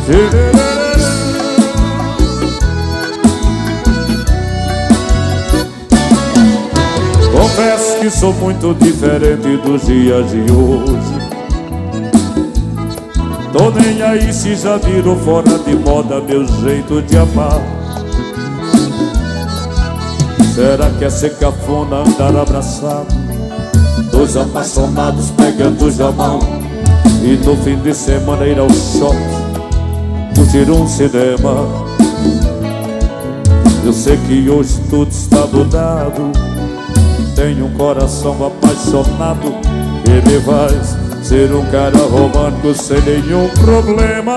Confesso que sou muito diferente dos dias de hoje. Tô nem aí se já virou fora de moda meu jeito de amar. Será que é ser cafona andar abraçado, dois apaixonados pegando a mão, e no fim de semana ir ao shopping, curtir um cinema? Eu sei que hoje tudo está mudado, tenho um coração apaixonado e me faz ser um cara romântico sem nenhum problema.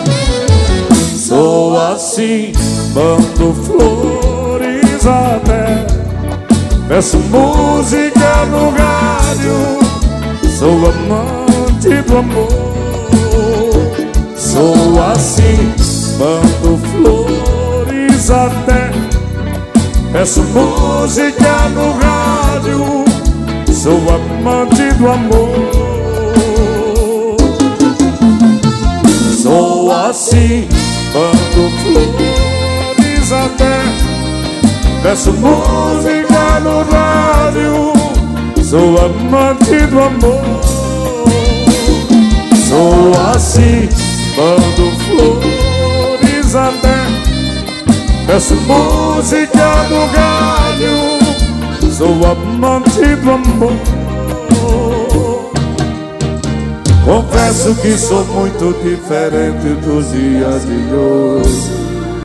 Sou assim, mando flores até, peço música no rádio, sou amante do amor. Sou assim, mando flores até, peço música no rádio, sou amante do amor. Sou assim, mando flores até, peço música no rádio, sou amante do amor. Sou assim, mando flores até, peço música no rádio, sou amante do amor. Confesso que sou muito diferente dos dias de hoje.